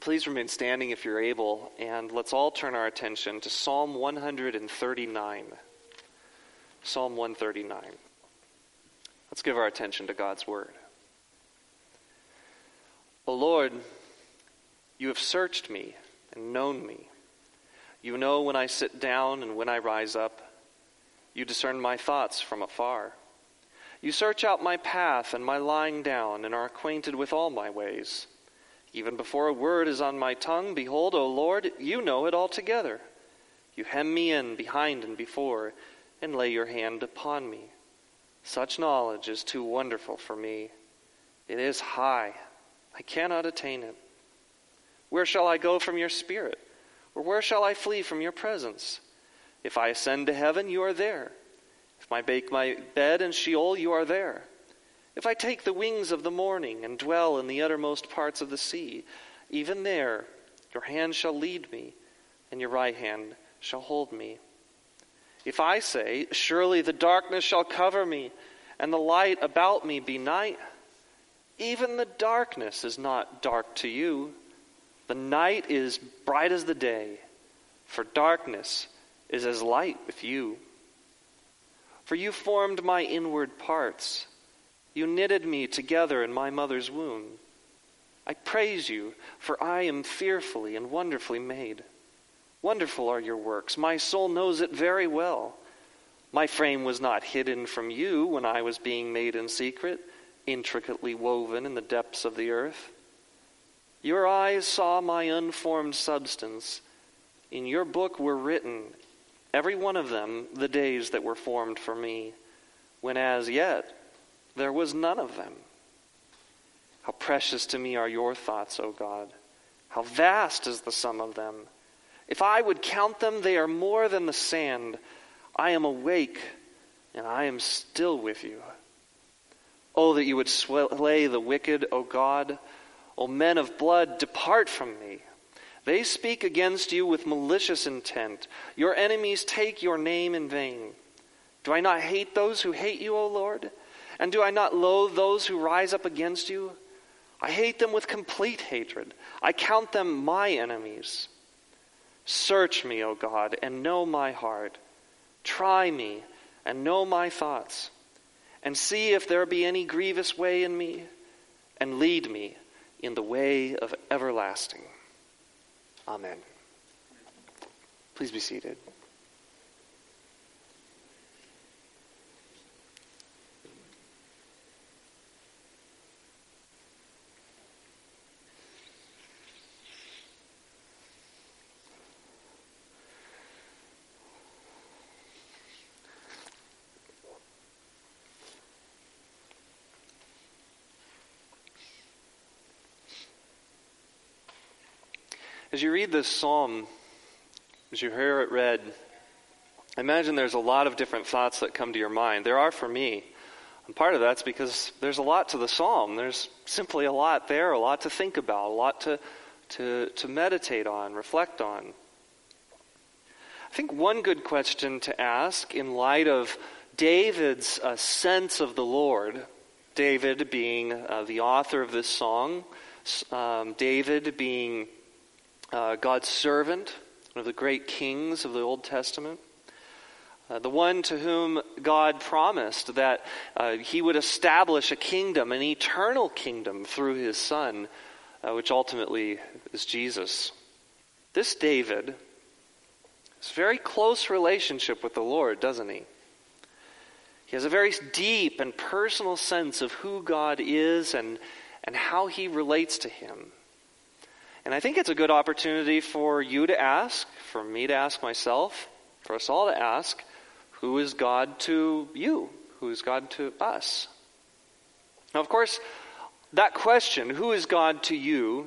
Please remain standing if you're able, and let's all turn our attention to Psalm 139. Psalm 139. Let's give our attention to God's word. O Lord, you have searched me and known me. You know when I sit down and when I rise up. You discern my thoughts from afar. You search out my path and my lying down, and are acquainted with all my ways. Even before a word is on my tongue, behold, O Lord, you know it altogether. You hem me in behind and before, and lay your hand upon me. Such knowledge is too wonderful for me. It is high. I cannot attain it. Where shall I go from your spirit? Or where shall I flee from your presence? If I ascend to heaven, you are there. If I make my bed in Sheol, you are there. If I take the wings of the morning and dwell in the uttermost parts of the sea, even there your hand shall lead me, and your right hand shall hold me. If I say, surely the darkness shall cover me, and the light about me be night, even the darkness is not dark to you. The night is bright as the day, for darkness is as light with you. For you formed my inward parts. You knitted me together in my mother's womb. I praise you, for I am fearfully and wonderfully made. Wonderful are your works. My soul knows it very well. My frame was not hidden from you when I was being made in secret, intricately woven in the depths of the earth. Your eyes saw my unformed substance. In your book were written, every one of them, the days that were formed for me, when as yet there was none of them. How precious to me are your thoughts, O God. How vast is the sum of them. If I would count them, they are more than the sand. I am awake, and I am still with you. Oh, that you would slay the wicked, O God. O men of blood, depart from me. They speak against you with malicious intent. Your enemies take your name in vain. Do I not hate those who hate you, O Lord? And do I not loathe those who rise up against you? I hate them with complete hatred. I count them my enemies. Search me, O God, and know my heart. Try me and know my thoughts. And see if there be any grievous way in me, and lead me in the way of everlasting. Amen. Please be seated. As you read this psalm, as you hear it read, I imagine there's a lot of different thoughts that come to your mind. There are for me. And part of that's because there's a lot to the psalm. There's simply a lot there, a lot to think about, a lot to meditate on, reflect on. I think one good question to ask in light of David's sense of the Lord, David being the author of this song, David being God's servant, one of the great kings of the Old Testament, the one to whom God promised that he would establish a kingdom, an eternal kingdom through his Son, which ultimately is Jesus. This David has a very close relationship with the Lord, doesn't he? He has a very deep and personal sense of who God is and how he relates to him. And I think it's a good opportunity for you to ask, for me to ask myself, for us all to ask, who is God to you? Who is God to us? Now, of course, that question, who is God to you,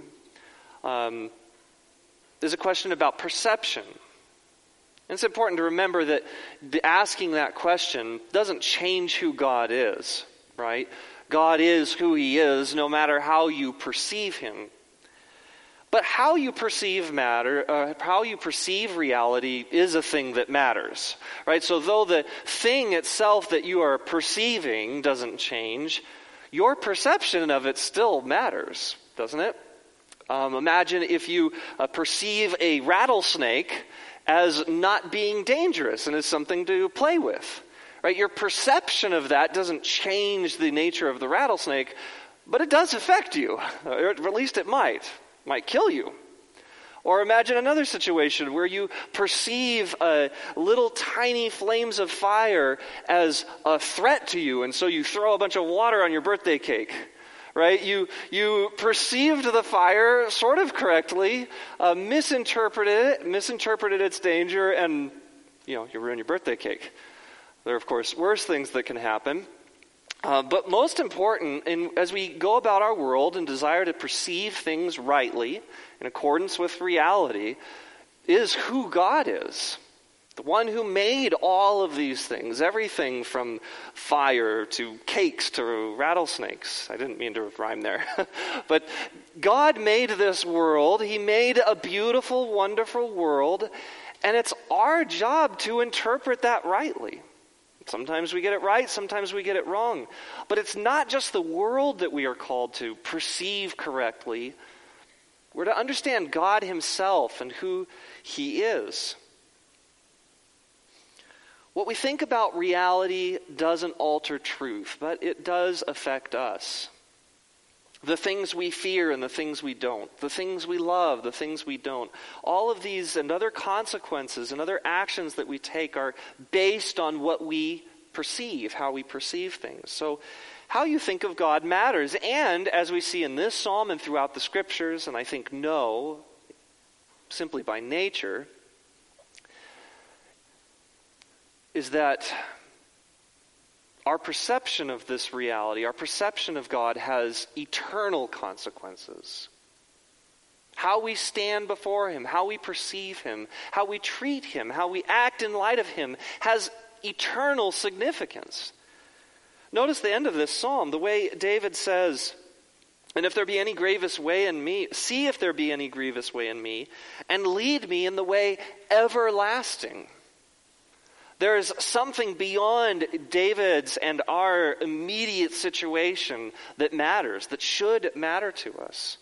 is a question about perception. And it's important to remember that asking that question doesn't change who God is, right? God is who he is no matter how you perceive him. But how you perceive how you perceive reality is a thing that matters, right? So though the thing itself that you are perceiving doesn't change, your perception of it still matters, doesn't it? Imagine if you perceive a rattlesnake as not being dangerous and as something to play with. Right? Your perception of that doesn't change the nature of the rattlesnake, but it does affect you, or at least it might kill you. Or imagine another situation where you perceive little tiny flames of fire as a threat to you, and so you throw a bunch of water on your birthday cake. Right? You perceived the fire sort of correctly, misinterpreted its danger, and you ruin your birthday cake. There are, of course, worse things that can happen. But most important, as we go about our world and desire to perceive things rightly, in accordance with reality, is who God is. The one who made all of these things, everything from fire to cakes to rattlesnakes. I didn't mean to rhyme there. But God made this world. He made a beautiful, wonderful world. And it's our job to interpret that rightly. Sometimes we get it right, sometimes we get it wrong. But it's not just the world that we are called to perceive correctly. We're to understand God himself and who he is. What we think about reality doesn't alter truth, but it does affect us. The things we fear and the things we don't, the things we love, the things we don't. All of these and other consequences and other actions that we take are based on what we perceive, how we perceive things. So how you think of God matters. And as we see in this psalm and throughout the scriptures, and I think know simply by nature, is that our perception of this reality, our perception of God, has eternal consequences. How we stand before him, how we perceive him, how we treat him, how we act in light of him has eternal significance. Notice the end of this psalm, the way David says, "And if there be any grievous way in me, see if there be any grievous way in me, and lead me in the way everlasting." There's something beyond David's and our immediate situation that matters, that should matter to us.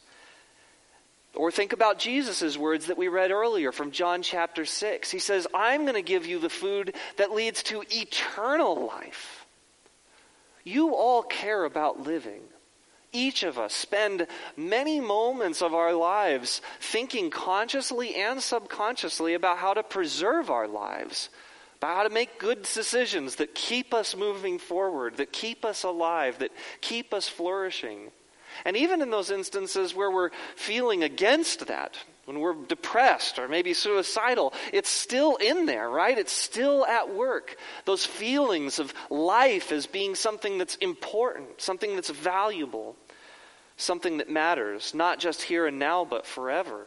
Or think about Jesus' words that we read earlier from John chapter 6. He says, "I'm going to give you the food that leads to eternal life." You all care about living. Each of us spend many moments of our lives thinking consciously and subconsciously about how to preserve our lives, about how to make good decisions that keep us moving forward, that keep us alive, that keep us flourishing. And even in those instances where we're feeling against that, when we're depressed or maybe suicidal, it's still in there, right? It's still at work. Those feelings of life as being something that's important, something that's valuable, something that matters, not just here and now, but forever.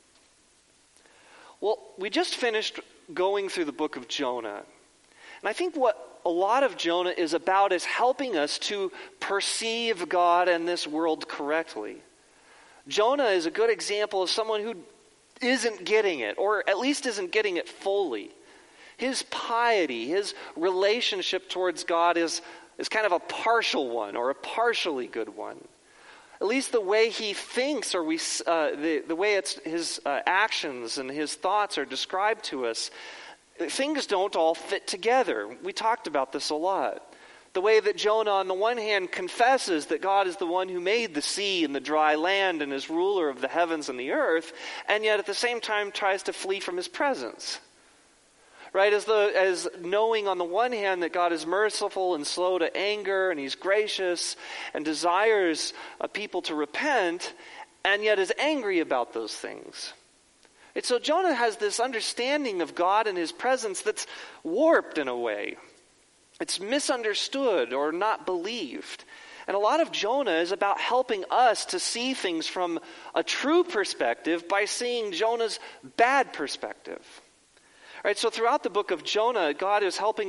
Well, we just finished going through the book of Jonah. And I think what a lot of Jonah is about is helping us to perceive God and this world correctly. Jonah is a good example of someone who isn't getting it, or at least isn't getting it fully. His piety, his relationship towards God is kind of a partial one, or a partially good one. At least the way he thinks, or the way his actions and his thoughts are described to us, things don't all fit together. We talked about this a lot. The way that Jonah, on the one hand, confesses that God is the one who made the sea and the dry land and is ruler of the heavens and the earth, and yet at the same time tries to flee from his presence. Right? As knowing on the one hand that God is merciful and slow to anger, and he's gracious and desires people to repent, and yet is angry about those things. And so Jonah has this understanding of God and his presence that's warped in a way. It's misunderstood or not believed. And a lot of Jonah is about helping us to see things from a true perspective by seeing Jonah's bad perspective. Right, so throughout the book of Jonah, God is helping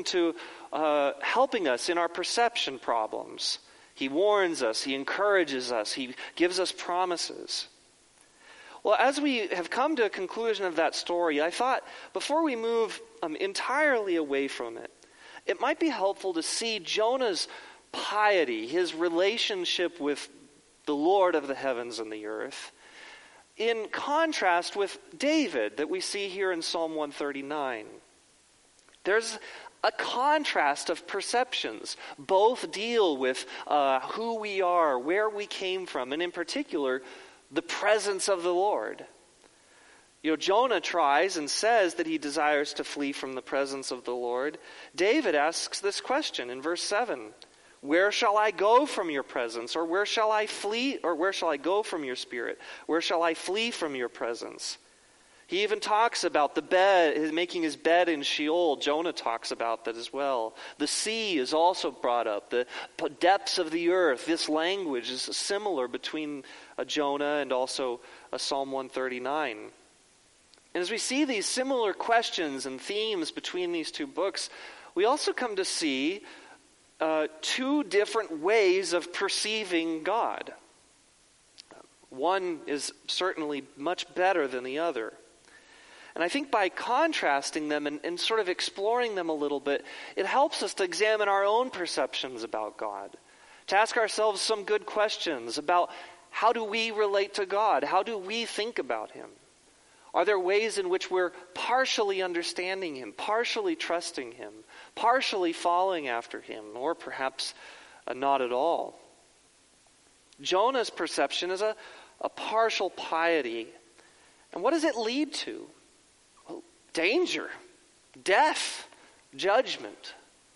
us in our perception problems. He warns us, he encourages us, he gives us promises. Well, as we have come to a conclusion of that story, I thought before we move entirely away from it, it might be helpful to see Jonah's piety, his relationship with the Lord of the heavens and the earth, in contrast with David that we see here in Psalm 139. There's a contrast of perceptions. Both deal with who we are, where we came from, and in particular, the presence of the Lord. Jonah tries and says that he desires to flee from the presence of the Lord. David asks this question in verse 7. Where shall I go from your presence? Or where shall I flee? Or where shall I go from your spirit? Where shall I flee from your presence? He even talks about the bed, making his bed in Sheol. Jonah talks about that as well. The sea is also brought up. The depths of the earth. This language is similar between Jonah and also Psalm 139. And as we see these similar questions and themes between these two books, we also come to see two different ways of perceiving God. One is certainly much better than the other. And I think by contrasting them and sort of exploring them a little bit, it helps us to examine our own perceptions about God, to ask ourselves some good questions about how do we relate to God? How do we think about Him? Are there ways in which we're partially understanding Him, partially trusting Him, partially following after Him, or perhaps not at all? Jonah's perception is a partial piety. And what does it lead to? Well, danger, death, judgment.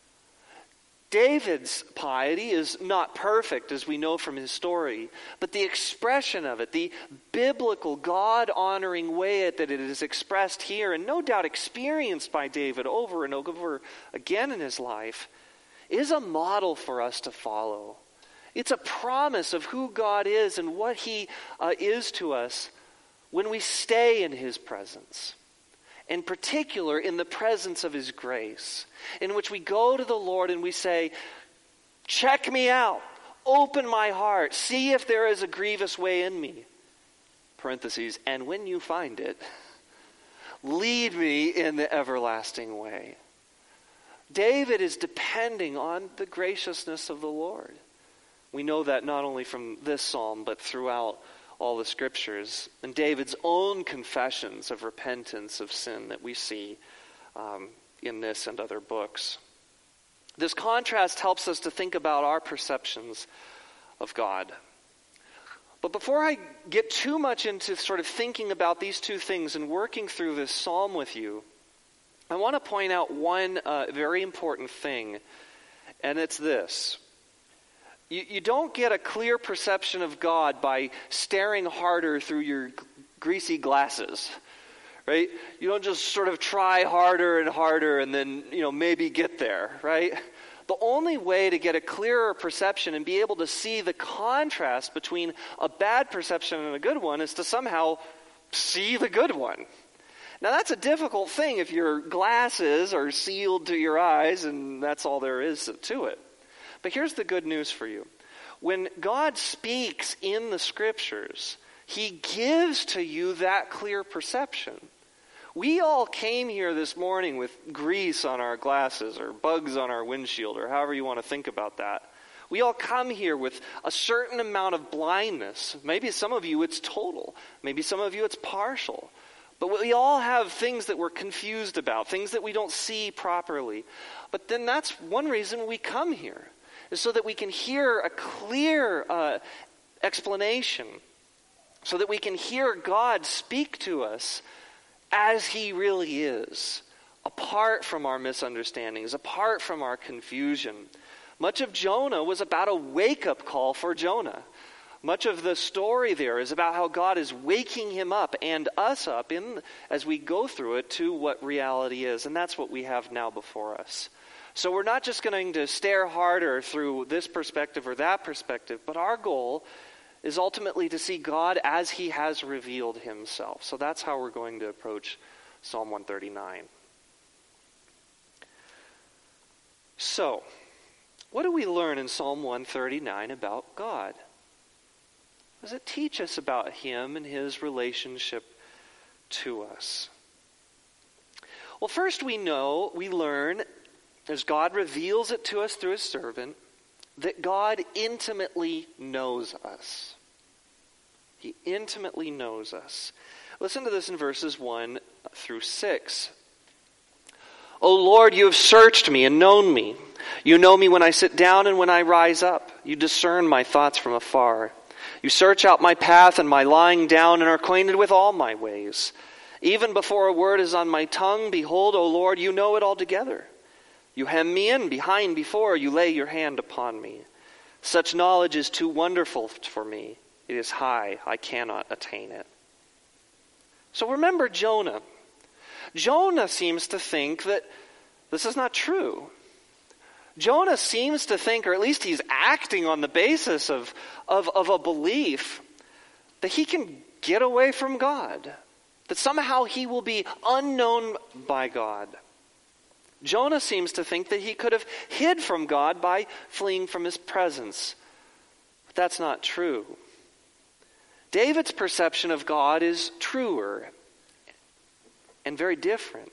David's piety is not perfect, as we know from his story, but the expression of it, the biblical, God-honoring way that it is expressed here, and no doubt experienced by David over and over again in his life, is a model for us to follow. It's a promise of who God is and what He is to us when we stay in His presence. In particular, in the presence of His grace, in which we go to the Lord and we say, check me out, open my heart, see if there is a grievous way in me. Parentheses, and when you find it, lead me in the everlasting way. David is depending on the graciousness of the Lord. We know that not only from this psalm, but throughout all the scriptures, and David's own confessions of repentance of sin that we see in this and other books. This contrast helps us to think about our perceptions of God. But before I get too much into sort of thinking about these two things and working through this psalm with you, I want to point out one very important thing, and it's this. You don't get a clear perception of God by staring harder through your greasy glasses, right? You don't just sort of try harder and harder and then, maybe get there, right? The only way to get a clearer perception and be able to see the contrast between a bad perception and a good one is to somehow see the good one. Now that's a difficult thing if your glasses are sealed to your eyes and that's all there is to it. But here's the good news for you. When God speaks in the scriptures, He gives to you that clear perception. We all came here this morning with grease on our glasses or bugs on our windshield or however you want to think about that. We all come here with a certain amount of blindness. Maybe some of you it's total. Maybe some of you it's partial. But we all have things that we're confused about, things that we don't see properly. But then that's one reason we come here, is so that we can hear a clear explanation, so that we can hear God speak to us as He really is, apart from our misunderstandings, apart from our confusion. Much of Jonah was about a wake-up call for Jonah. Much of the story there is about how God is waking him up and us up as we go through it to what reality is. And that's what we have now before us. So we're not just going to stare harder through this perspective or that perspective, but our goal is ultimately to see God as He has revealed Himself. So that's how we're going to approach Psalm 139. So, what do we learn in Psalm 139 about God? What does it teach us about Him and His relationship to us? Well, first we learn, as God reveals it to us through His servant, that God intimately knows us. He intimately knows us. Listen to this in verses 1 through 6. O Lord, you have searched me and known me. You know me when I sit down and when I rise up. You discern my thoughts from afar. You search out my path and my lying down and are acquainted with all my ways. Even before a word is on my tongue, behold, O Lord, you know it altogether. You hem me in behind before you lay your hand upon me. Such knowledge is too wonderful for me. It is high, I cannot attain it. So remember Jonah. Jonah seems to think that this is not true. Jonah seems to think, or at least he's acting on the basis of a belief that he can get away from God, that somehow he will be unknown by God. Jonah seems to think that he could have hid from God by fleeing from his presence. But that's not true. David's perception of God is truer and very different.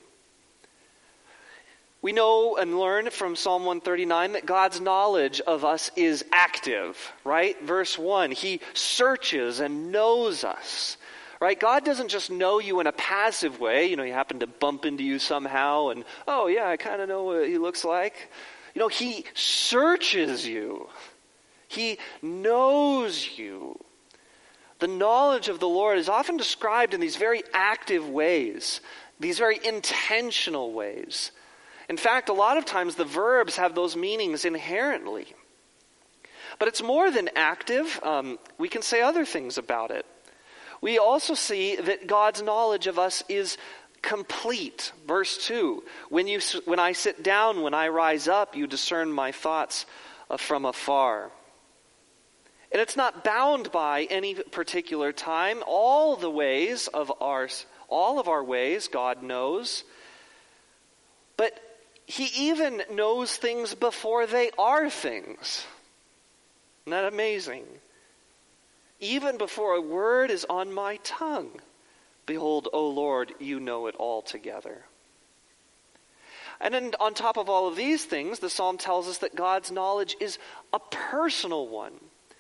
We know and learn from Psalm 139 that God's knowledge of us is active, right? Verse 1, he searches and knows us, right? God doesn't just know you in a passive way. You happen to bump into you somehow and, oh yeah, I kind of know what he looks like. He searches you. He knows you. The knowledge of the Lord is often described in these very active ways, these very intentional ways. In fact, a lot of times the verbs have those meanings inherently. But it's more than active. We can say other things about it. We also see that God's knowledge of us is complete. Verse 2, when I sit down, when I rise up, you discern my thoughts from afar. And it's not bound by any particular time. All of our ways God knows. But he even knows things before they are things. Isn't that amazing? Even before a word is on my tongue, behold, O Lord, you know it altogether. And then on top of all of these things, the psalm tells us that God's knowledge is a personal one.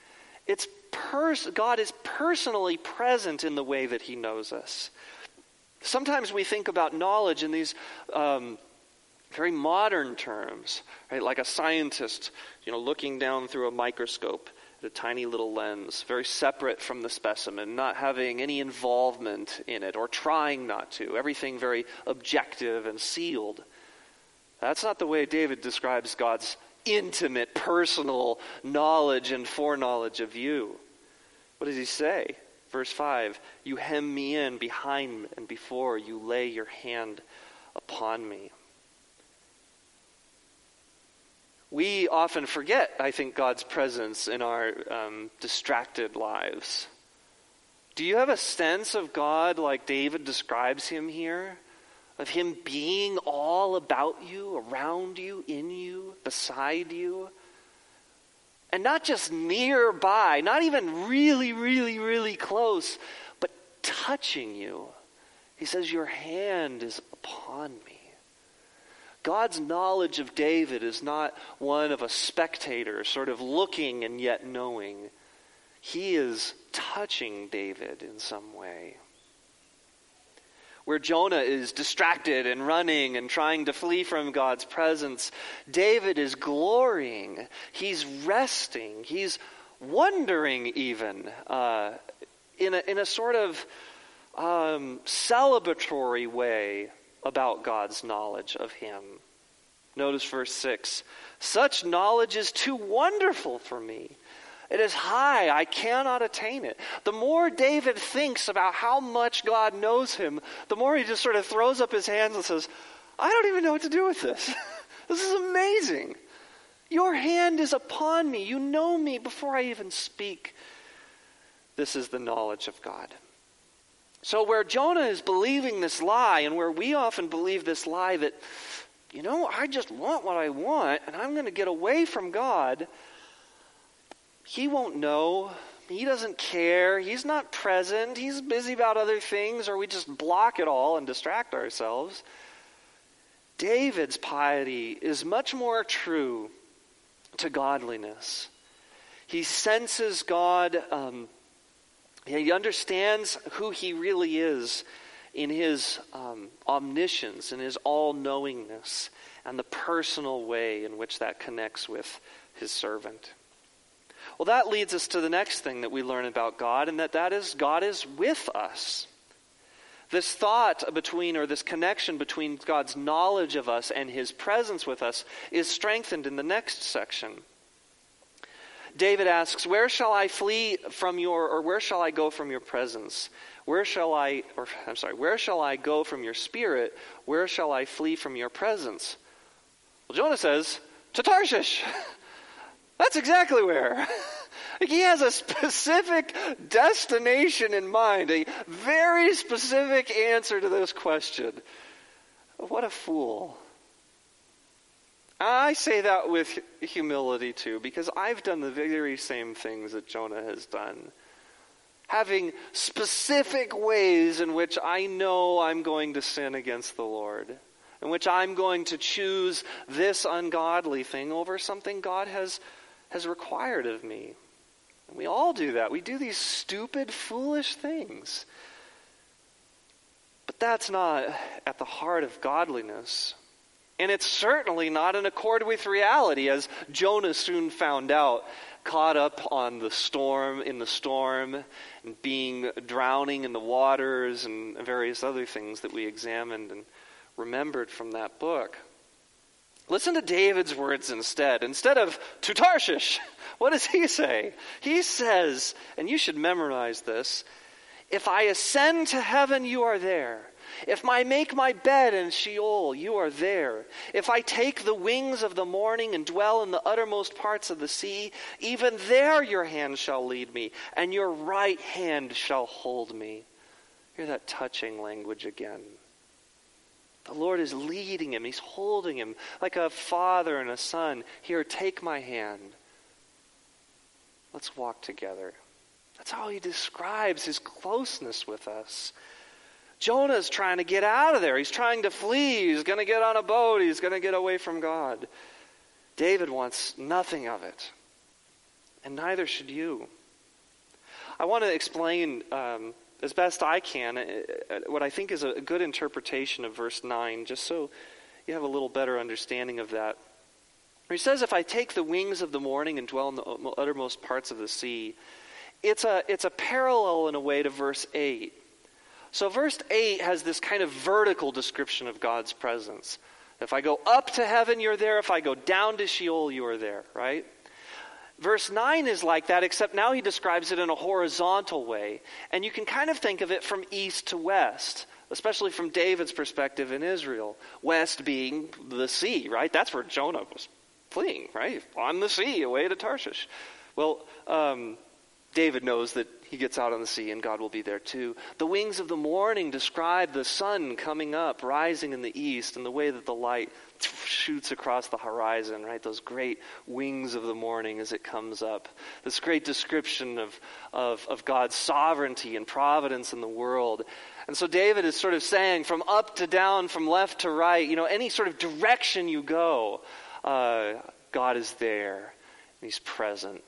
God is personally present in the way that he knows us. Sometimes we think about knowledge in these very modern terms, right? Like a scientist, looking down through a microscope at a tiny little lens, very separate from the specimen, not having any involvement in it or trying not to. Everything very objective and sealed. That's not the way David describes God's intimate, personal knowledge and foreknowledge of you. What does he say? Verse 5, you hem me in behind and before you lay your hand upon me. We often forget, I think, God's presence in our distracted lives. Do you have a sense of God like David describes him here? Of him being all about you, around you, in you, beside you? And not just nearby, not even really, really, really close, but touching you. He says, your hand is upon me. God's knowledge of David is not one of a spectator, sort of looking and yet knowing. He is touching David in some way. Where Jonah is distracted and running and trying to flee from God's presence, David is glorying. He's resting. He's wondering even in a sort of celebratory way about God's knowledge of him. Notice verse 6. Such knowledge is too wonderful for me. It is high, I cannot attain it. The more David thinks about how much God knows him, the more he just sort of throws up his hands and says, I don't even know what to do with this. This is amazing. Your hand is upon me. You know me before I even speak. This is the knowledge of God. So where Jonah is believing this lie, and where we often believe this lie that, I just want what I want, and I'm going to get away from God, he won't know. He doesn't care. He's not present. He's busy about other things, or we just block it all and distract ourselves. David's piety is much more true to godliness. He senses God He understands who he really is in his omniscience, in his all-knowingness, and the personal way in which that connects with his servant. Well, that leads us to the next thing that we learn about God, and that is God is with us. This thought between, or this connection between God's knowledge of us and his presence with us is strengthened in the next section. David asks, where shall I flee from where shall I go from your presence? Where shall I go from your spirit? Where shall I flee from your presence? Well, Jonah says, to Tarshish. That's exactly where. He has a specific destination in mind, a very specific answer to this question. What a fool. I say that with humility too, because I've done the very same things that Jonah has done. Having specific ways in which I know I'm going to sin against the Lord, in which I'm going to choose this ungodly thing over something God has required of me. And we all do that. We do these stupid, foolish things. But that's not at the heart of godliness. And it's certainly not in accord with reality, as Jonah soon found out, caught up in the storm, and drowning in the waters, and various other things that we examined and remembered from that book. Listen to David's words instead. Instead of to Tarshish, what does he say? He says, and you should memorize this, if I ascend to heaven, you are there. If I make my bed in Sheol, you are there. If I take the wings of the morning and dwell in the uttermost parts of the sea, even there your hand shall lead me, and your right hand shall hold me. Hear that touching language again. The Lord is leading him. He's holding him like a father and a son. Here, take my hand. Let's walk together. That's how he describes his closeness with us. Jonah's trying to get out of there. He's trying to flee. He's going to get on a boat. He's going to get away from God. David wants nothing of it. And neither should you. I want to explain as best I can what I think is a good interpretation of verse 9, just so you have a little better understanding of that. He says, if I take the wings of the morning and dwell in the uttermost parts of the sea, it's a parallel in a way to verse 8. So verse 8 has this kind of vertical description of God's presence. If I go up to heaven, you're there. If I go down to Sheol, you are there, right? Verse 9 is like that, except now he describes it in a horizontal way. And you can kind of think of it from east to west, especially from David's perspective in Israel. West being the sea, right? That's where Jonah was fleeing, right? On the sea, away to Tarshish. Well, David knows that he gets out on the sea and God will be there too. The wings of the morning describe the sun coming up, rising in the east, and the way that the light shoots across the horizon, right? Those great wings of the morning as it comes up. This great description of God's sovereignty and providence in the world. And so David is sort of saying from up to down, from left to right, any sort of direction you go, God is there and he's present.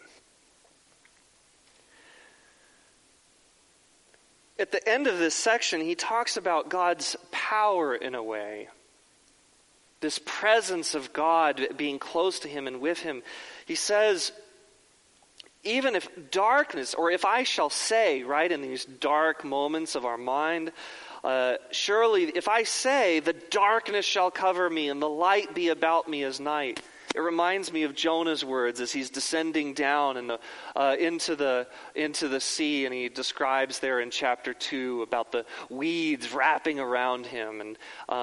At the end of this section, he talks about God's power in a way. This presence of God being close to him and with him. He says, even if darkness, or if I shall say, right, in these dark moments of our mind, surely if I say, the darkness shall cover me and the light be about me as night. It reminds me of Jonah's words as he's descending down into the sea, and he describes there in chapter 2 about the weeds wrapping around him, and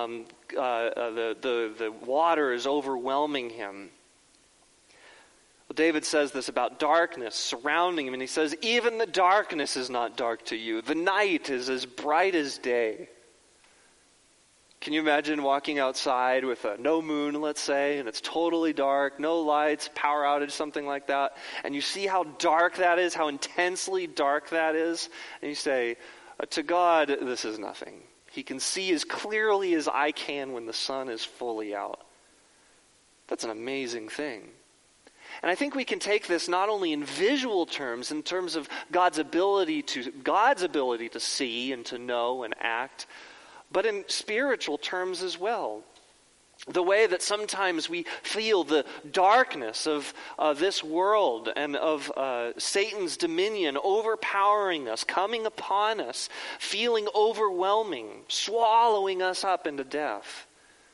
the water is overwhelming him. Well, David says this about darkness surrounding him, and he says, even the darkness is not dark to you. The night is as bright as day. Can you imagine walking outside with no moon, let's say, and it's totally dark, no lights, power outage, something like that, and you see how dark that is, how intensely dark that is, and you say, to God, this is nothing. He can see as clearly as I can when the sun is fully out. That's an amazing thing. And I think we can take this not only in visual terms, in terms of God's ability to see and to know and act, but in spiritual terms as well. The way that sometimes we feel the darkness of this world and of Satan's dominion overpowering us, coming upon us, feeling overwhelming, swallowing us up into death.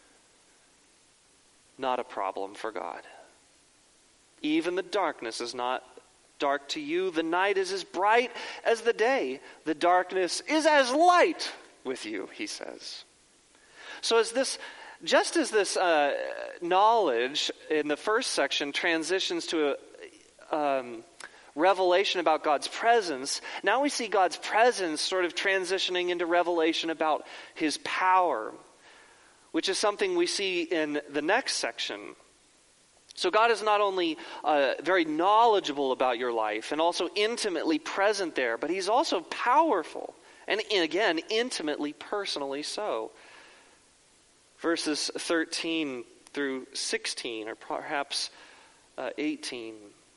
Not a problem for God. Even the darkness is not dark to you. The night is as bright as the day. The darkness is as light with you, he says. So just as this knowledge in the first section transitions to a revelation about God's presence, now we see God's presence sort of transitioning into revelation about his power, which is something we see in the next section. So God is not only very knowledgeable about your life and also intimately present there, but he's also powerful. And again, intimately, personally so. Verses 13 through 16, or perhaps 18.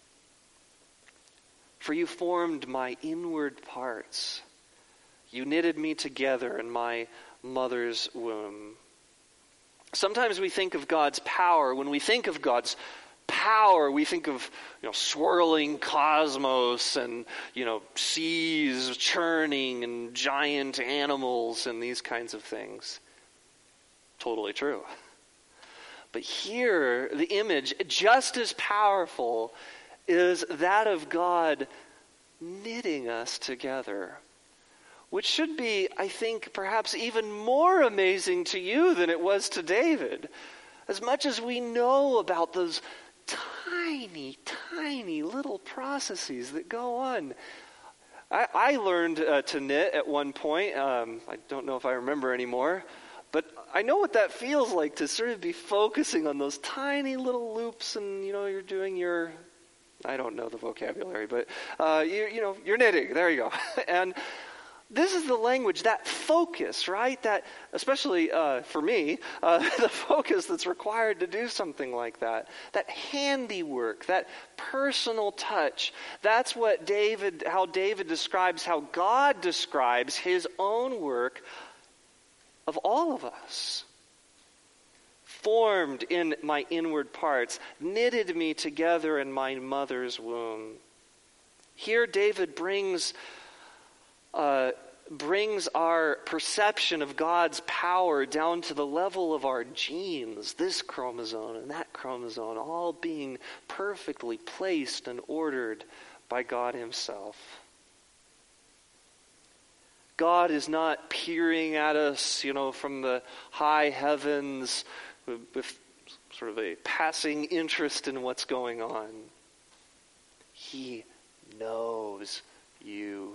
For you formed my inward parts. You knitted me together in my mother's womb. Sometimes we think of God's power. When we think of God's power, we think of swirling cosmos and seas churning and giant animals and these kinds of things. Totally true. But here, the image, just as powerful, is that of God knitting us together. Which should be, I think, perhaps even more amazing to you than it was to David. As much as we know about those tiny, tiny little processes that go on. I learned to knit at one point. I don't know if I remember anymore. But I know what that feels like, to sort of be focusing on those tiny little loops and, you're doing your, I don't know the vocabulary, but, you're knitting. There you go. And this is the language, that focus, right? That, especially for me, the focus that's required to do something like that. That handiwork, that personal touch. That's how David describes, how God describes his own work of all of us. Formed in my inward parts, knitted me together in my mother's womb. Here David brings our perception of God's power down to the level of our genes, this chromosome and that chromosome, all being perfectly placed and ordered by God himself. God is not peering at us, from the high heavens with sort of a passing interest in what's going on. He knows you.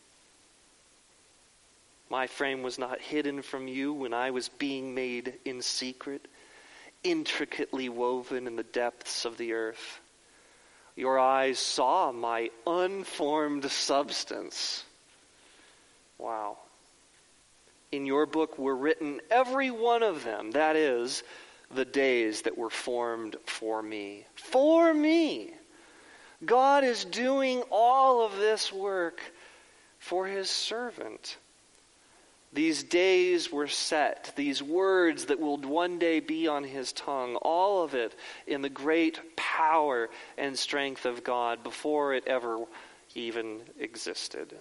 My frame was not hidden from you when I was being made in secret, intricately woven in the depths of the earth. Your eyes saw my unformed substance. Wow. In your book were written, every one of them, that is, the days that were formed for me. For me! God is doing all of this work for his servant. These days were set, these words that will one day be on his tongue, all of it in the great power and strength of God before it ever even existed.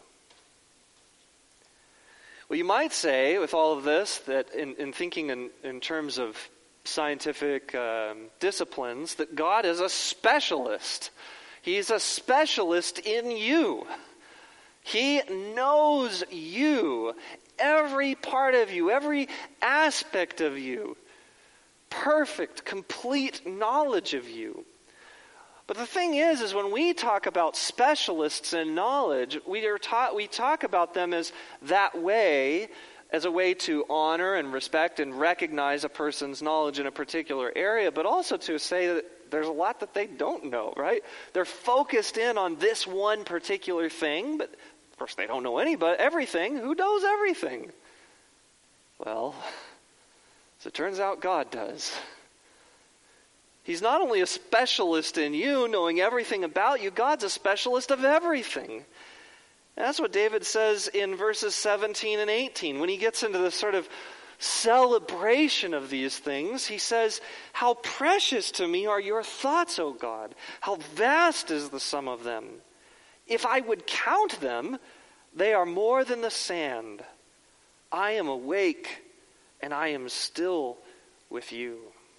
Well, you might say, with all of this, that in thinking in terms of scientific disciplines, that God is a specialist. He's a specialist in you. He knows you, every part of you, every aspect of you. Perfect, complete knowledge of you. But the thing is when we talk about specialists in knowledge, we talk about them as that way, as a way to honor and respect and recognize a person's knowledge in a particular area, but also to say that there's a lot that they don't know, right? They're focused in on this one particular thing, but of course they don't know everything. Who knows everything? Well, as it turns out, God does. He's not only a specialist in you, knowing everything about you, God's a specialist of everything. And that's what David says in verses 17 and 18. When he gets into the sort of celebration of these things, he says, "How precious to me are your thoughts, O God! How vast is the sum of them! If I would count them, they are more than the sand. I am awake, and I am still with you."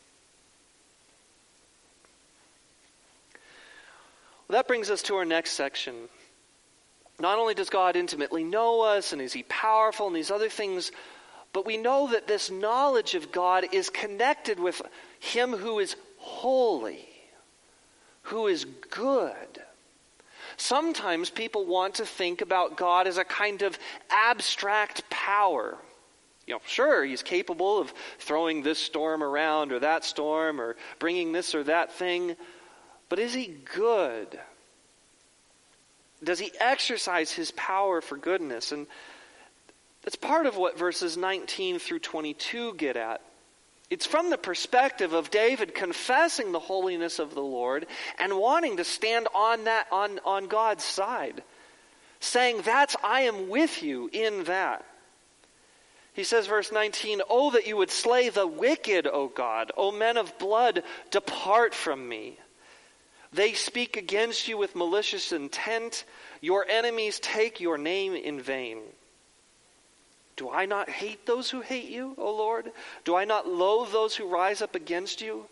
Well, that brings us to our next section. Not only does God intimately know us, and is he powerful and these other things, but we know that this knowledge of God is connected with him who is holy, who is good. Sometimes people want to think about God as a kind of abstract power. Sure, he's capable of throwing this storm around or that storm or bringing this or that thing, but is he good? Does he exercise his power for goodness? And that's part of what verses 19 through 22 get at. It's from the perspective of David confessing the holiness of the Lord and wanting to stand on God's side, saying, I am with you in that. He says, verse 19, "Oh, that you would slay the wicked, O God! O men of blood, depart from me. They speak against you with malicious intent. Your enemies take your name in vain. Do I not hate those who hate you, O Lord? Do I not loathe those who rise up against you?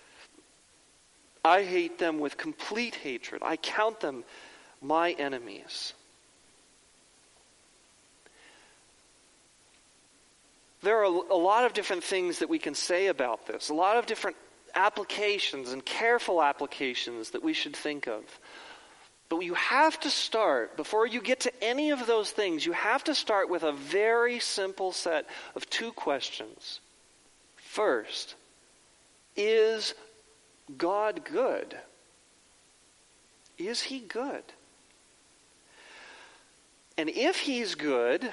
I hate them with complete hatred. I count them my enemies." There are a lot of different things that we can say about this, a lot of different applications and careful applications that we should think of. But you have to start, before you get to any of those things, you have to start with a very simple set of two questions. First, is God good? Is he good? And if he's good,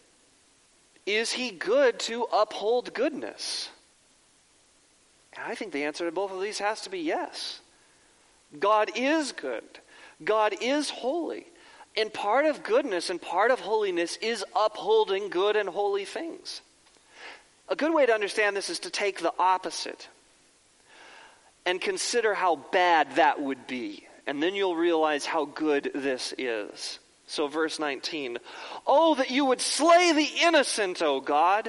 is he good to uphold goodness? And I think the answer to both of these has to be yes. God is good. God is holy. And part of goodness and part of holiness is upholding good and holy things. A good way to understand this is to take the opposite and consider how bad that would be. And then you'll realize how good this is. So verse 19, "Oh, that you would slay the innocent, O God."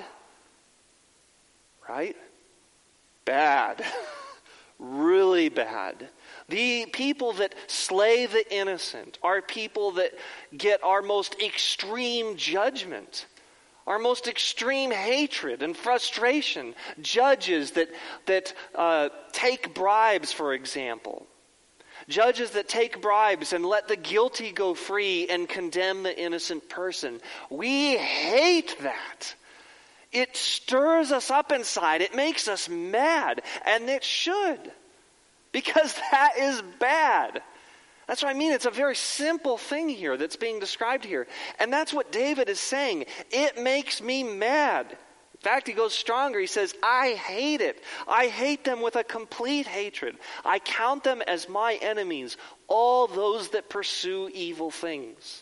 Right? Bad. Really bad. The people that slay the innocent are people that get our most extreme judgment, our most extreme hatred and frustration. Judges that take bribes, for example. Judges that take bribes and let the guilty go free and condemn the innocent person. We hate that. It stirs us up inside. It makes us mad. And it should. Because that is bad. That's what I mean. It's a very simple thing here that's being described here. And that's what David is saying. It makes me mad. In fact, he goes stronger. He says, I hate it. I hate them with a complete hatred. I count them as my enemies, all those that pursue evil things.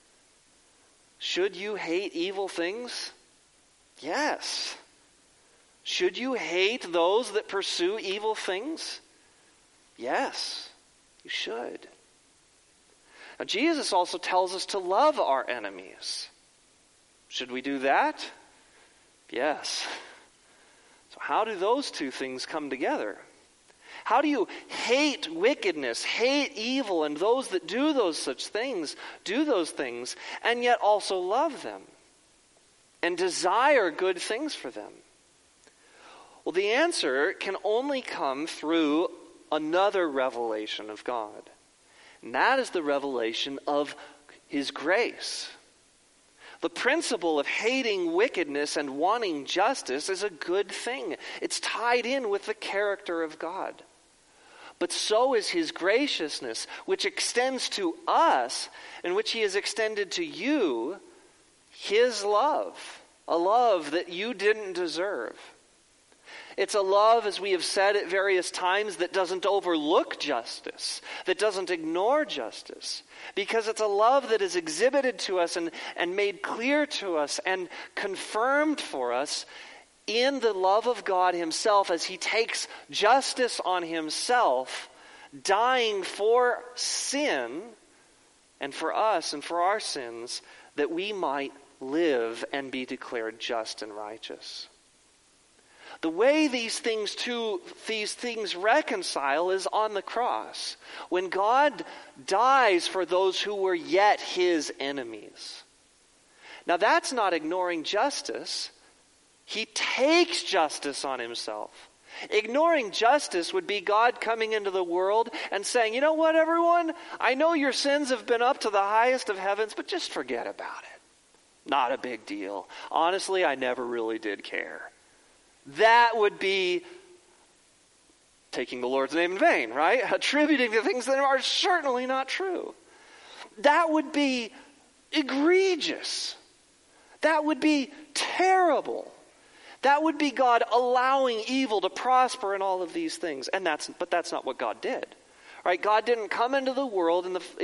Should you hate evil things? Yes. Should you hate those that pursue evil things? Yes, you should. Now, Jesus also tells us to love our enemies. Should we do that? Yes. So how do those two things come together? How do you hate wickedness, hate evil, and those that do those things, and yet also love them and desire good things for them? Well, the answer can only come through another revelation of God. And that is the revelation of his grace. The principle of hating wickedness and wanting justice is a good thing. It's tied in with the character of God. But so is his graciousness, which extends to us, and which he has extended to you, his love, a love that you didn't deserve. It's a love, as we have said at various times, that doesn't overlook justice, that doesn't ignore justice, because it's a love that is exhibited to us and made clear to us and confirmed for us in the love of God himself as he takes justice on himself, dying for sin and for us and for our sins, that we might live and be declared just and righteous. The way these things reconcile is on the cross, when God dies for those who were yet his enemies. Now that's not ignoring justice. He takes justice on himself. Ignoring justice would be God coming into the world and saying, you know what, everyone? I know your sins have been up to the highest of heavens, but just forget about it. Not a big deal. Honestly, I never really did care. That would be taking the Lord's name in vain, right? Attributing to things that are certainly not true. That would be egregious. That would be terrible. That would be God allowing evil to prosper in all of these things. But that's not what God did. Right? God didn't come into the world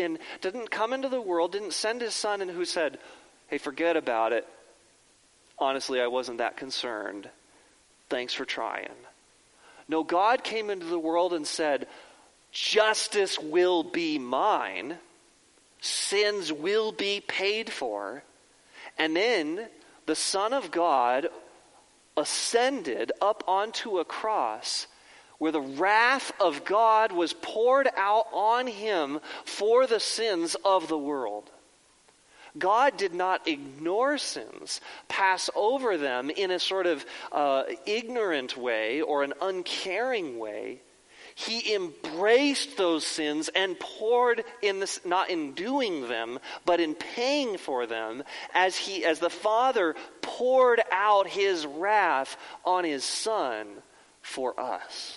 didn't send his son and who said, hey, forget about it. Honestly, I wasn't that concerned. Thanks for trying. No, God came into the world and said, justice will be mine. Sins will be paid for. And then the Son of God ascended up onto a cross where the wrath of God was poured out on him for the sins of the world. God did not ignore sins, pass over them in a sort of ignorant way or an uncaring way. He embraced those sins and poured in this, not in doing them, but in paying for them, as the Father poured out his wrath on his Son for us.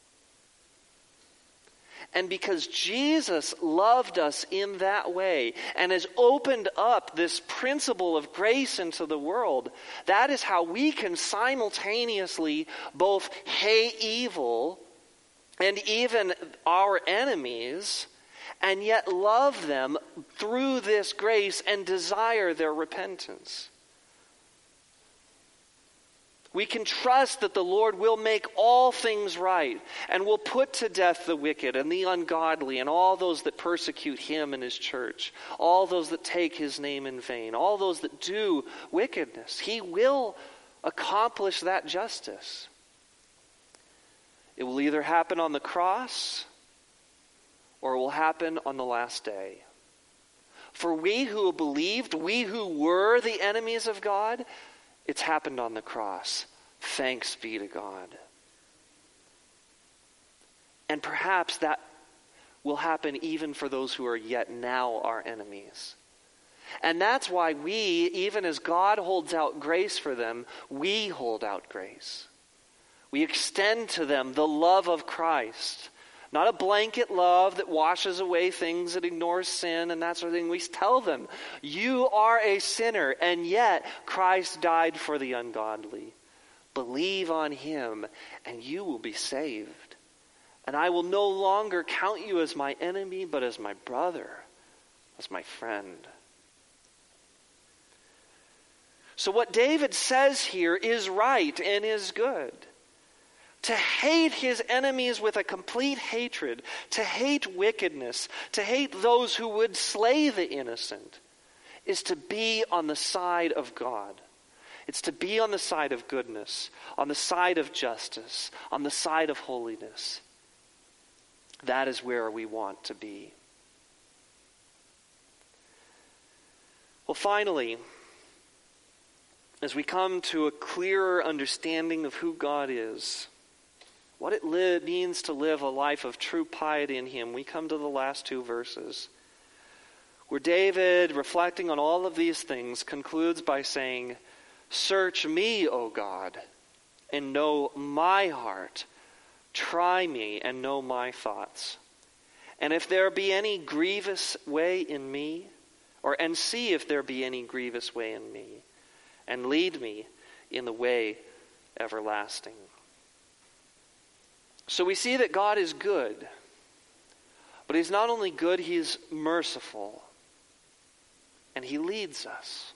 And because Jesus loved us in that way and has opened up this principle of grace into the world, that is how we can simultaneously both hate evil and even our enemies, and yet love them through this grace and desire their repentance. We can trust that the Lord will make all things right and will put to death the wicked and the ungodly and all those that persecute him and his church, all those that take his name in vain, all those that do wickedness. He will accomplish that justice. It will either happen on the cross or it will happen on the last day. For we who believed, we who were the enemies of God, it's happened on the cross. Thanks be to God. And perhaps that will happen even for those who are yet now our enemies. And that's why we, even as God holds out grace for them, we hold out grace. We extend to them the love of Christ. Not a blanket love that washes away things, that ignores sin and that sort of thing. We tell them, you are a sinner, and yet Christ died for the ungodly. Believe on him, and you will be saved. And I will no longer count you as my enemy, but as my brother, as my friend. So what David says here is right and is good. To hate his enemies with a complete hatred, to hate wickedness, to hate those who would slay the innocent, is to be on the side of God. It's to be on the side of goodness, on the side of justice, on the side of holiness. That is where we want to be. Well, finally, as we come to a clearer understanding of who God is, what it means to live a life of true piety in him, we come to the last two verses, where David, reflecting on all of these things, concludes by saying, "Search me, O God, and know my heart. Try me and know my thoughts. And if there be any grievous way in me, and see if there be any grievous way in me, and lead me in the way everlasting." So we see that God is good. But he's not only good, he's merciful. And he leads us.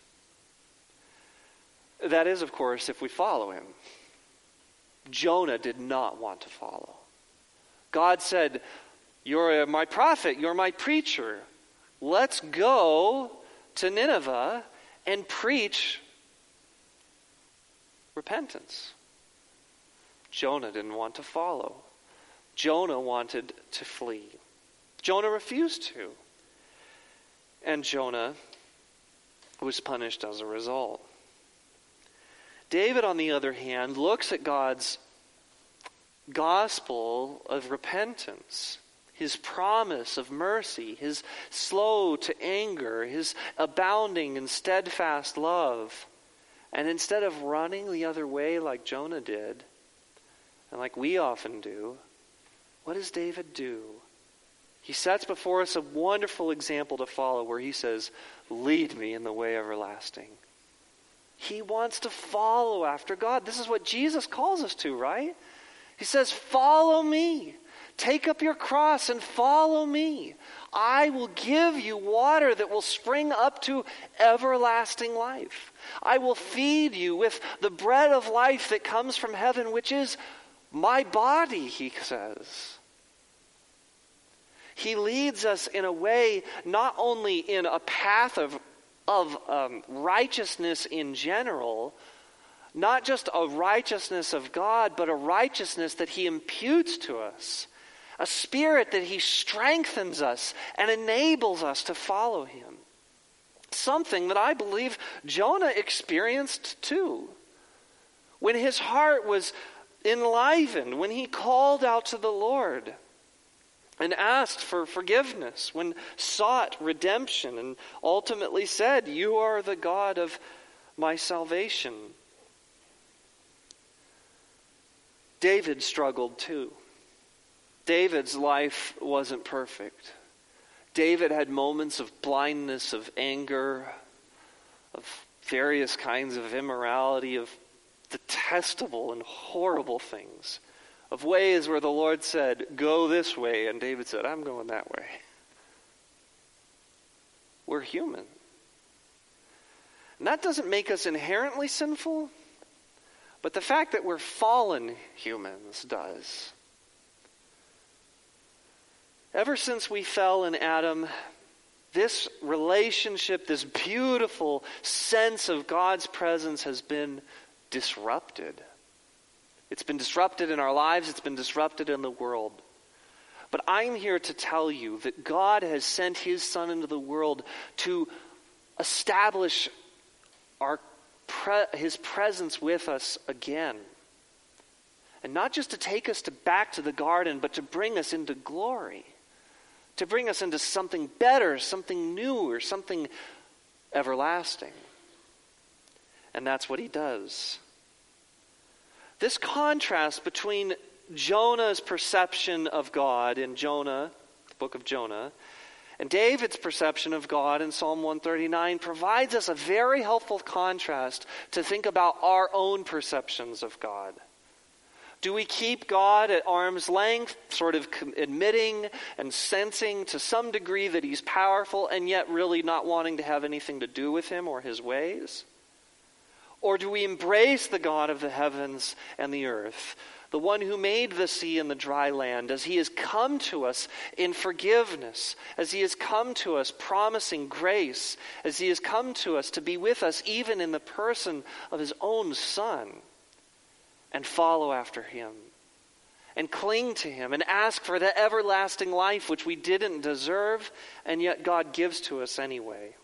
That is, of course, if we follow him. Jonah did not want to follow. God said, "You're my prophet, you're my preacher. Let's go to Nineveh and preach repentance." Jonah didn't want to follow. Jonah wanted to flee. Jonah refused to. And Jonah was punished as a result. David, on the other hand, looks at God's gospel of repentance, his promise of mercy, his slow to anger, his abounding and steadfast love. And instead of running the other way like Jonah did, and like we often do, what does David do? He sets before us a wonderful example to follow where he says, "Lead me in the way everlasting." He wants to follow after God. This is what Jesus calls us to, right? He says, "Follow me. Take up your cross and follow me. I will give you water that will spring up to everlasting life. I will feed you with the bread of life that comes from heaven, which is my body," he says. He leads us in a way, not only in a path of righteousness in general, not just a righteousness of God, but a righteousness that he imputes to us. A spirit that he strengthens us and enables us to follow him. Something that I believe Jonah experienced too. When his heart was enlivened, when he called out to the Lord and asked for forgiveness, when sought redemption and ultimately said, "You are the God of my salvation." David struggled too. David's life wasn't perfect. David had moments of blindness, of anger, of various kinds of immorality, of detestable and horrible things, of ways where the Lord said, "Go this way," and David said, "I'm going that way." We're human. And that doesn't make us inherently sinful, but the fact that we're fallen humans does. Ever since we fell in Adam, this relationship, this beautiful sense of God's presence has been disrupted. It's been disrupted in our lives. It's been disrupted in the world. But I'm here to tell you that God has sent his Son into the world to establish his presence with us again. And not just to take us back to the garden, but to bring us into glory. To bring us into something better, something newer, something everlasting. And that's what he does. This contrast between Jonah's perception of God in Jonah, the book of Jonah, and David's perception of God in Psalm 139 provides us a very helpful contrast to think about our own perceptions of God. Do we keep God at arm's length, sort of admitting and sensing to some degree that he's powerful and yet really not wanting to have anything to do with him or his ways? Or do we embrace the God of the heavens and the earth, the one who made the sea and the dry land, as he has come to us in forgiveness, as he has come to us promising grace, as he has come to us to be with us even in the person of his own Son, and follow after him, and cling to him, and ask for the everlasting life which we didn't deserve, and yet God gives to us anyway?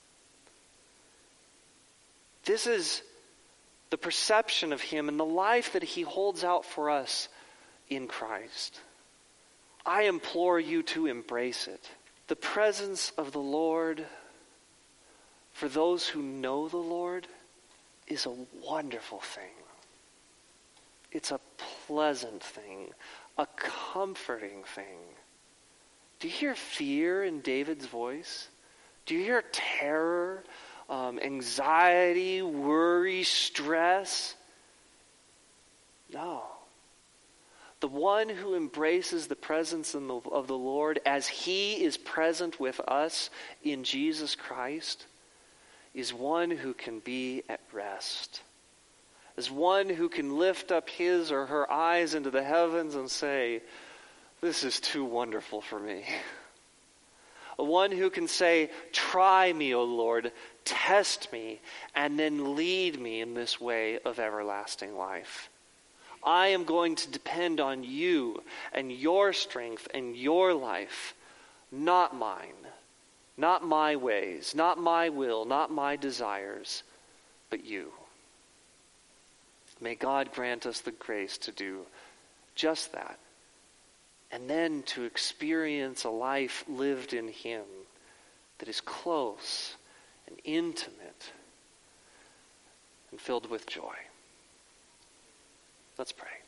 This is the perception of him and the life that he holds out for us in Christ. I implore you to embrace it. The presence of the Lord, for those who know the Lord, is a wonderful thing. It's a pleasant thing, a comforting thing. Do you hear fear in David's voice? Do you hear terror, anxiety, worry, stress? No. The one who embraces the presence of the Lord as he is present with us in Jesus Christ is one who can be at rest. Is one who can lift up his or her eyes into the heavens and say, "This is too wonderful for me." A one who can say, "Try me, O Lord, test me, and then lead me in this way of everlasting life. I am going to depend on you and your strength and your life, not mine, not my ways, not my will, not my desires, but you." May God grant us the grace to do just that, and then to experience a life lived in him that is close and intimate and filled with joy. Let's pray.